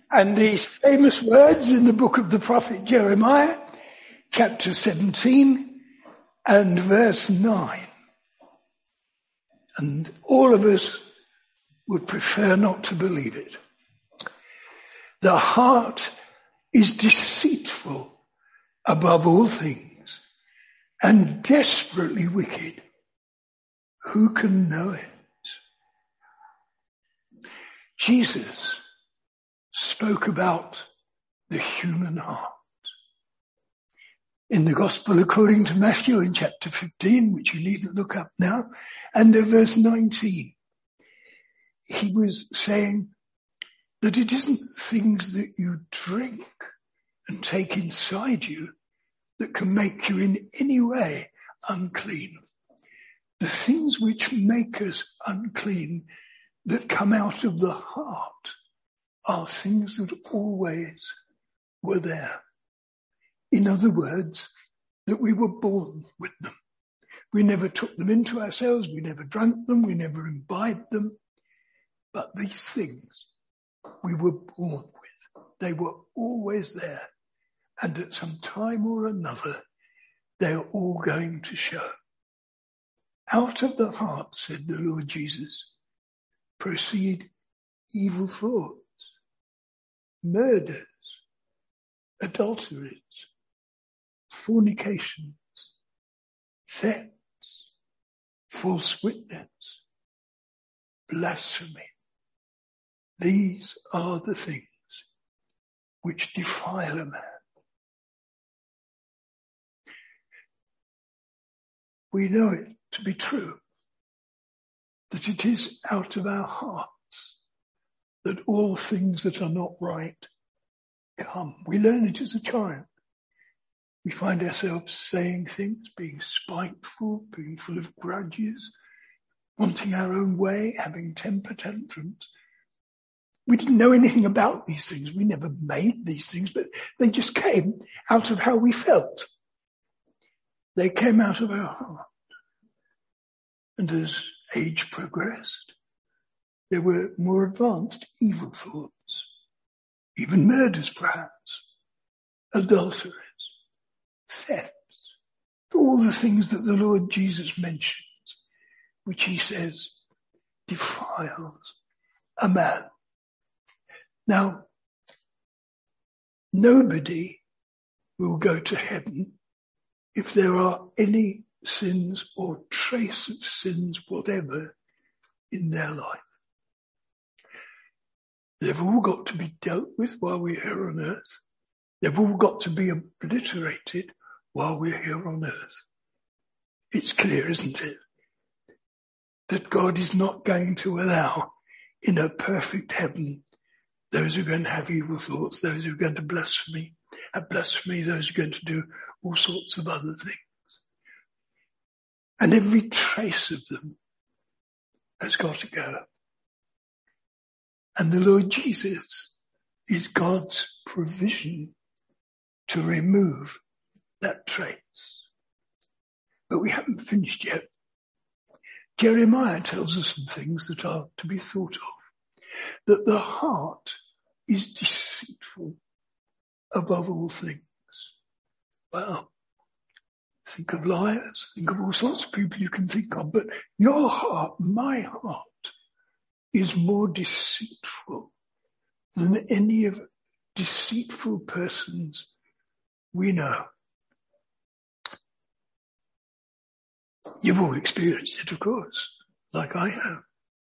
And these famous words in the book of the prophet Jeremiah, chapter 17 and verse 9. And all of us would prefer not to believe it. The heart is deceitful above all things and desperately wicked. Who can know it? Jesus spoke about the human heart. In the Gospel according to Matthew in chapter 15, which you needn't look up now, and in verse 19, he was saying that it isn't things that you drink and take inside you that can make you in any way unclean. The things which make us unclean that come out of the heart are things that always were there. In other words, that we were born with them. We never took them into ourselves, we never drank them, we never imbibed them. But these things we were born with. They were always there. And at some time or another, they're all going to show. Out of the heart, said the Lord Jesus, proceed evil thoughts, murders, adulteries, fornications, thefts, false witness, blasphemy. These are the things which defile a man. We know it to be true, that it is out of our hearts that all things that are not right come. We learn it as a child. We find ourselves saying things, being spiteful, being full of grudges, wanting our own way, having temper tantrums. We didn't know anything about these things. We never made these things, but they just came out of how we felt. They came out of our heart. And as age progressed, there were more advanced evil thoughts, even murders perhaps, adulteries, thefts, all the things that the Lord Jesus mentions, which he says defiles a man. Now, nobody will go to heaven if there are any sins or trace of sins whatever in their life. They've all got to be dealt with while we're here on earth. They've all got to be obliterated while we're here on earth. It's clear, isn't it, that God is not going to allow in a perfect heaven those who are going to have evil thoughts, those who are going to have blasphemy, those who are going to do all sorts of other things. And every trace of them has got to go. And the Lord Jesus is God's provision to remove that trace. But we haven't finished yet. Jeremiah tells us some things that are to be thought of. That the heart is deceitful above all things. Well, think of liars, think of all sorts of people you can think of, but your heart, my heart, is more deceitful than any of deceitful persons we know. You've all experienced it, of course, like I have.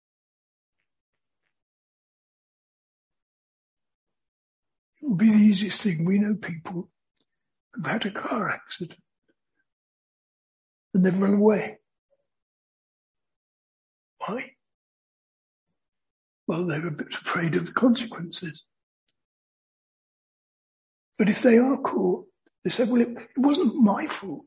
It will be the easiest thing. We know people who've had a car accident and they've run away. Why? Well, they're a bit afraid of the consequences. But if they are caught, they say, well, it wasn't my fault.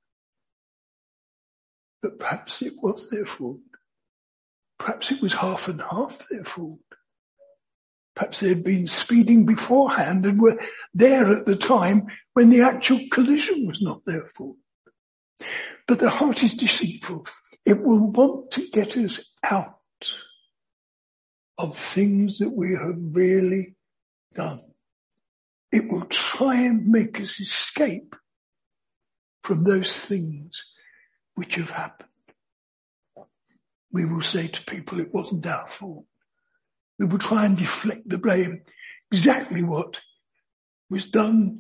But perhaps it was their fault. Perhaps it was half and half their fault. Perhaps they had been speeding beforehand and were there at the time when the actual collision was not their fault. But the heart is deceitful. It will want to get us out of things that we have really done. It will try and make us escape from those things which have happened. We will say to people, it wasn't our fault. We will try and deflect the blame. Exactly what was done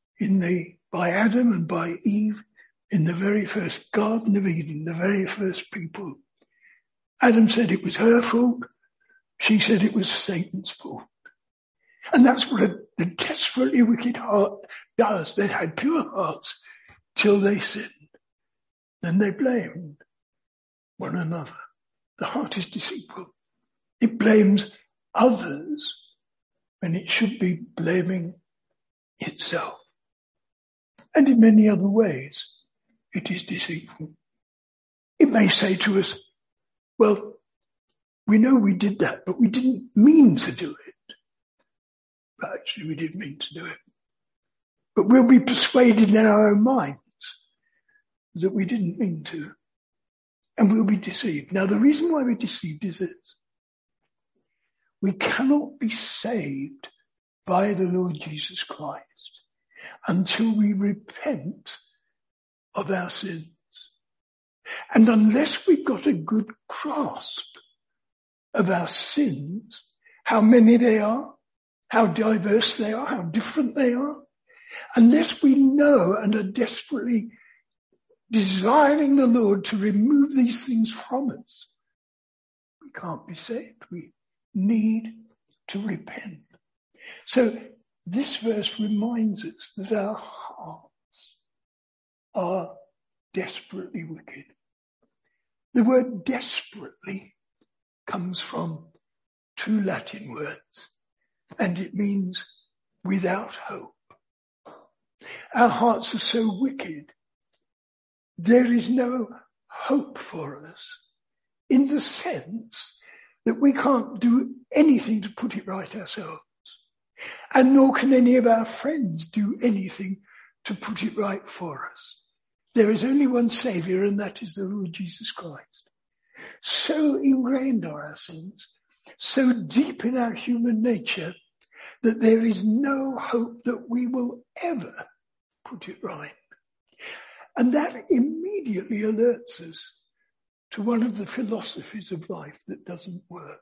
by Adam and by Eve in the very first Garden of Eden, the very first people. Adam said it was her fault. She said it was Satan's fault. And that's what the desperately wicked heart does. They had pure hearts till they sinned. Then they blamed one another. The heart is deceitful. It blames others when it should be blaming itself. And in many other ways, it is deceitful. It may say to us, well, we know we did that, but we didn't mean to do it. But actually, we did mean to do it. But we'll be persuaded in our own minds that we didn't mean to. And we'll be deceived. Now, the reason why we're deceived is this. We cannot be saved by the Lord Jesus Christ until we repent of our sins. And unless we've got a good grasp of our sins, how many they are, how diverse they are, how different they are, unless we know and are desperately desiring the Lord to remove these things from us, we can't be saved. We need to repent. So this verse reminds us that our hearts are desperately wicked. The word desperately comes from two Latin words, and it means without hope. Our hearts are so wicked, there is no hope for us in the sense that we can't do anything to put it right ourselves. And nor can any of our friends do anything to put it right for us. There is only one Saviour, and that is the Lord Jesus Christ. So ingrained are our sins, so deep in our human nature, that there is no hope that we will ever put it right. And that immediately alerts us to one of the philosophies of life that doesn't work.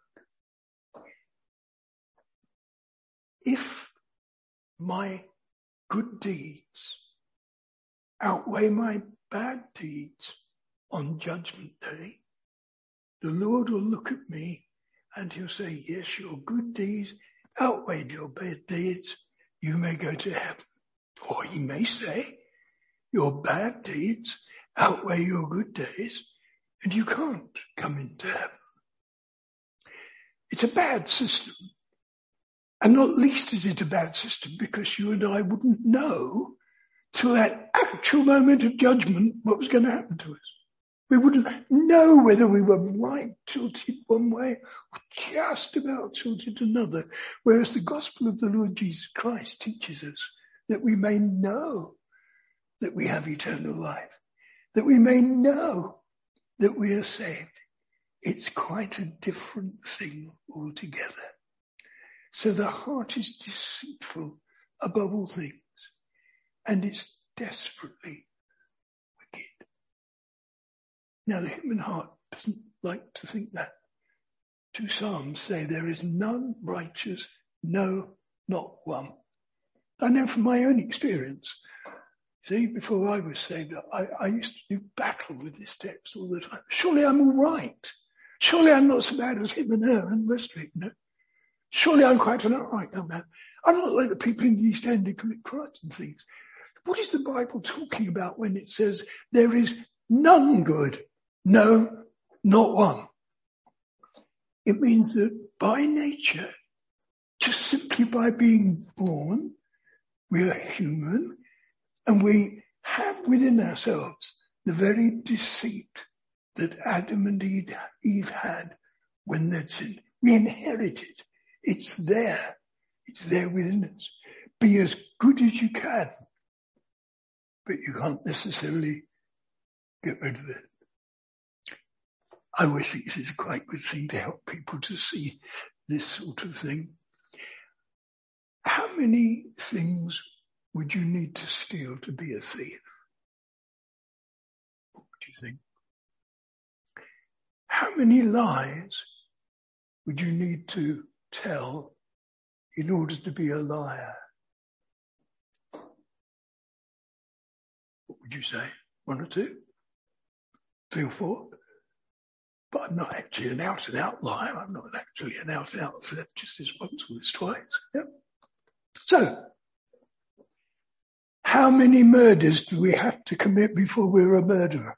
If my good deeds outweigh my bad deeds on Judgment Day, the Lord will look at me and he'll say, yes, your good deeds outweighed your bad deeds. You may go to heaven. Or he may say, your bad deeds outweigh your good days and you can't come into heaven. It's a bad system. And not least is it a bad system because you and I wouldn't know till that actual moment of judgment what was going to happen to us. We wouldn't know whether we were right tilted one way or just about tilted another. Whereas the gospel of the Lord Jesus Christ teaches us that we may know that we have eternal life, that we may know that we are saved. It's quite a different thing altogether. So the heart is deceitful above all things, and it's desperately wicked. Now the human heart doesn't like to think that. 2 Psalms say there is none righteous, no, not one. I know from my own experience. See, before I was saved, I used to do battle with this text all the time. Surely I'm all right. Surely I'm not so bad as him and her and the rest of it, no. Surely I'm quite an outright young man. I'm not like the people in the East End who commit crimes and things. What is the Bible talking about when it says there is none good? No, not one. It means that by nature, just simply by being born, we are human and we have within ourselves the very deceit that Adam and Eve had when they'd sinned. We inherit it. It's there. It's there within us. Be as good as you can, but you can't necessarily get rid of it. I always think this is a quite good thing to help people to see this sort of thing. how many things would you need to steal to be a thief? What do you think? How many lies would you need to tell in order to be a liar? What would you say? 1 or 2? 3 or 4? But I'm not actually an out-and-out liar. I'm not actually an out-and-out theft, just this once or this twice. Yep. So, how many murders do we have to commit before we're a murderer?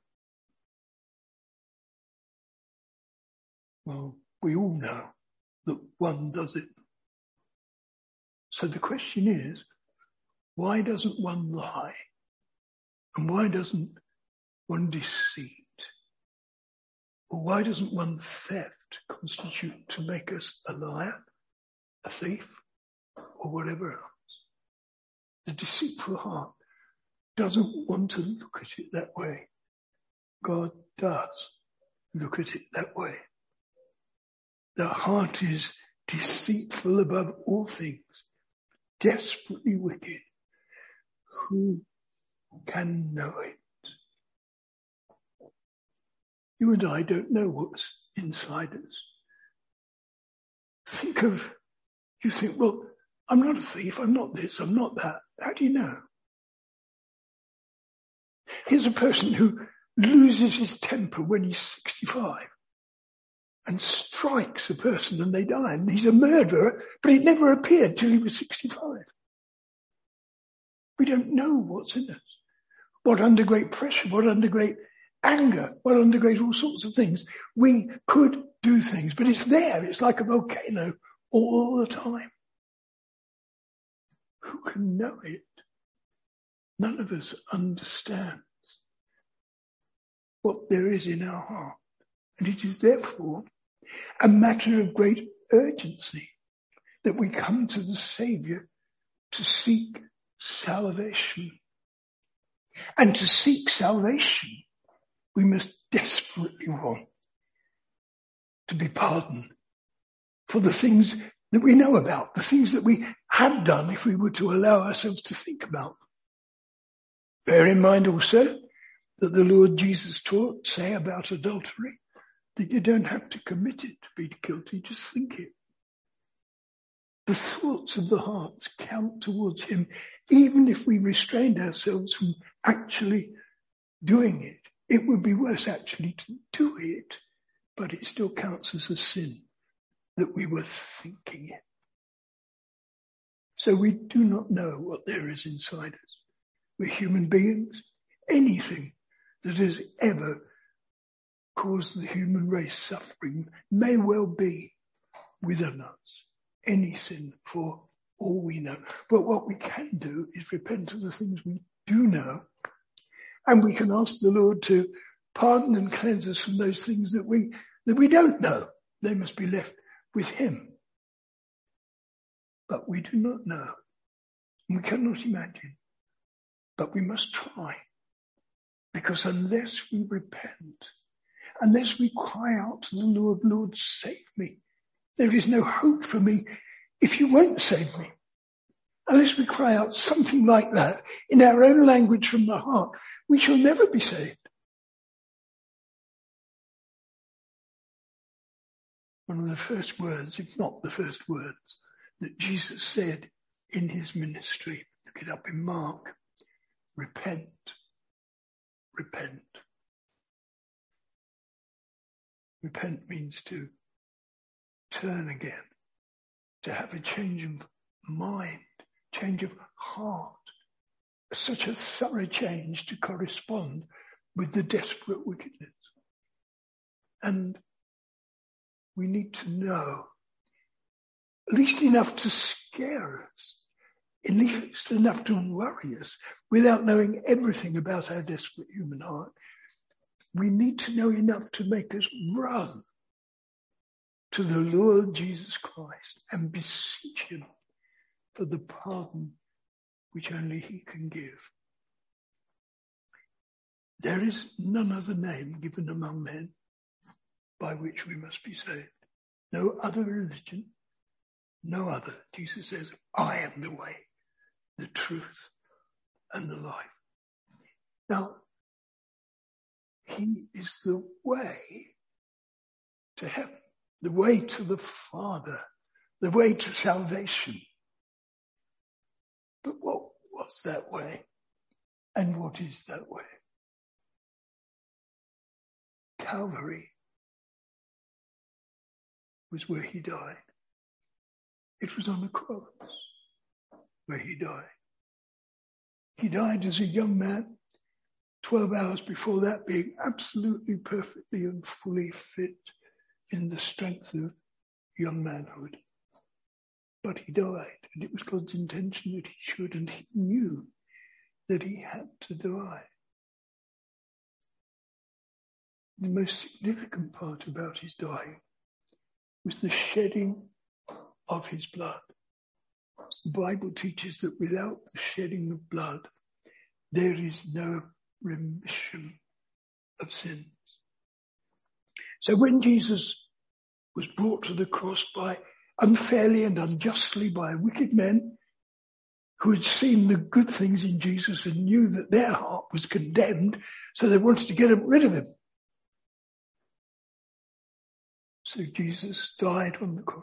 Well, we all know that one does it. So the question is, why doesn't one lie? And why doesn't one deceit? Or why doesn't one theft constitute to make us a liar, a thief, or whatever else? The deceitful heart doesn't want to look at it that way. God does look at it that way. The heart is deceitful above all things, desperately wicked. Who can know it? You and I don't know what's inside us. You think, well, I'm not a thief, I'm not this, I'm not that. How do you know? Here's a person who loses his temper when he's 65 and strikes a person and they die. And he's a murderer, but it never appeared till he was 65. We don't know what's in us. What under great pressure, what under great anger, what under great all sorts of things. We could do things, but it's there. It's like a volcano all the time. Who can know it? None of us understands what there is in our heart. And it is therefore a matter of great urgency that we come to the Saviour to seek salvation. And to seek salvation, we must desperately want to be pardoned for the things that we know about, the things that we have done if we were to allow ourselves to think about them. Bear in mind also that the Lord Jesus taught, say about adultery, that you don't have to commit it to be guilty, just think it. The thoughts of the heart count towards him, even if we restrained ourselves from actually doing it. It would be worse actually to do it, but it still counts as a sin that we were thinking it. So we do not know what there is inside us. We're human beings. Anything that has ever caused the human race suffering may well be within us. Any sin, for all we know. But what we can do is repent of the things we do know, and we can ask the Lord to pardon and cleanse us from those things that we don't know. They must be left with him. But we do not know. We cannot imagine. But we must try. Because unless we repent, unless we cry out to the Lord, Lord, save me, there is no hope for me if you won't save me. Unless we cry out something like that in our own language from the heart, we shall never be saved. One of the first words, if not the first words, that Jesus said in his ministry, look it up in Mark, repent, repent. Repent means to turn again, to have a change of mind, change of heart, such a thorough change to correspond with the desperate wickedness. And we need to know at least enough to scare us, at least enough to worry us, without knowing everything about our desperate human heart. We need to know enough to make us run to the Lord Jesus Christ and beseech him for the pardon which only he can give. There is none other name given among men by which we must be saved. No other religion, No other. Jesus says, I am the way, the truth, and the life. Now, he is the way to heaven, the way to the Father, the way to salvation. But what was that way? And what is that way? Calvary was where he died. It was on the cross where he died. He died as a young man, 12 hours before that, being absolutely, perfectly and fully fit in the strength of young manhood. But he died, and it was God's intention that he should, and he knew that he had to die. The most significant part about his dying was the shedding of his blood. As the Bible teaches that without the shedding of blood, there is no remission of sins. So when Jesus was brought to the cross unfairly and unjustly by wicked men who had seen the good things in Jesus and knew that their heart was condemned, so they wanted to get rid of him. So Jesus died on the cross.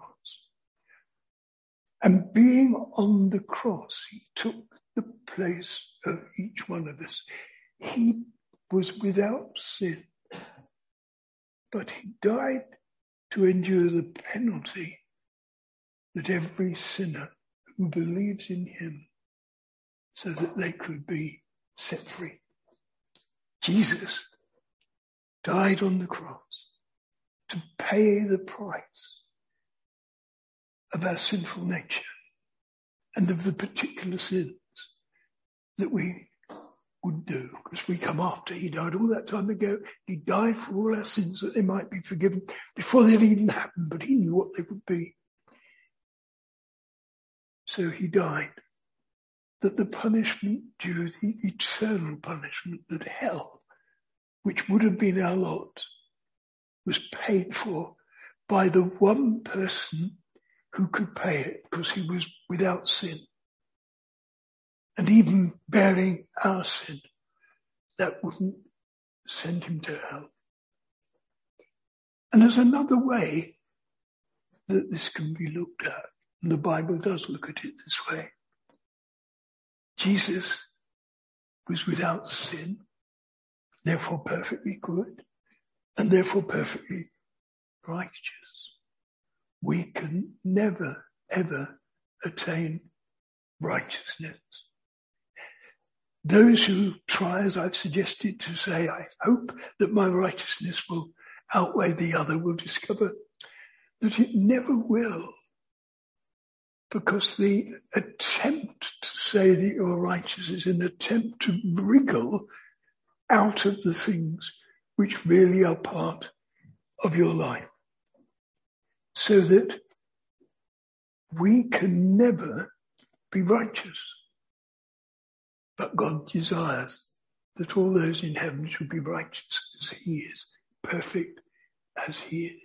And being on the cross, he took the place of each one of us. He was without sin, but he died to endure the penalty that every sinner who believes in him, so that they could be set free. Jesus died on the cross to pay the price of our sinful nature and of the particular sins that we would do, because we come after. He died all that time ago. He died for all our sins that they might be forgiven before they'd even happened, but he knew what they would be. So he died that the punishment due, the eternal punishment, that hell, which would have been our lot, was paid for by the one person who could pay it, because he was without sin. And even bearing our sin, that wouldn't send him to hell. And there's another way that this can be looked at, and the Bible does look at it this way. Jesus was without sin, therefore perfectly good, and therefore perfectly righteous. We can never, ever attain righteousness. Those who try, as I've suggested, to say, I hope that my righteousness will outweigh the other, will discover that it never will. Because the attempt to say that you're righteous is an attempt to wriggle out of the things which really are part of your life. So that we can never be righteous. But God desires that all those in heaven should be righteous as he is, perfect as he is.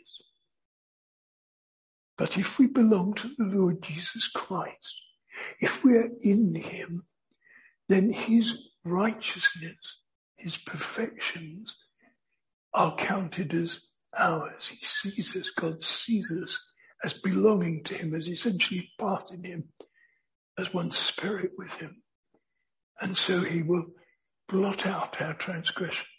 But if we belong to the Lord Jesus Christ, if we are in him, then his righteousness, his perfections are counted as ours. He sees us, God sees us as belonging to him, as essentially part in him, as one spirit with him. And so he will blot out our transgressions.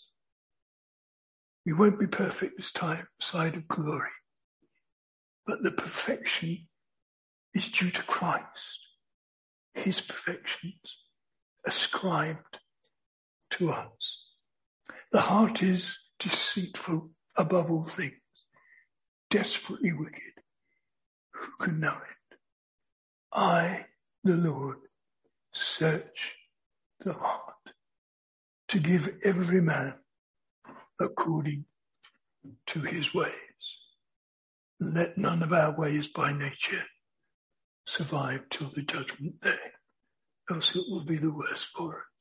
We won't be perfect this time, side of glory. But the perfection is due to Christ. His perfections ascribed to us. The heart is deceitful above all things, desperately wicked. Who can know it? I, the Lord, search the heart to give every man according to his ways. Let none of our ways by nature survive till the judgment day, else it will be the worse for us.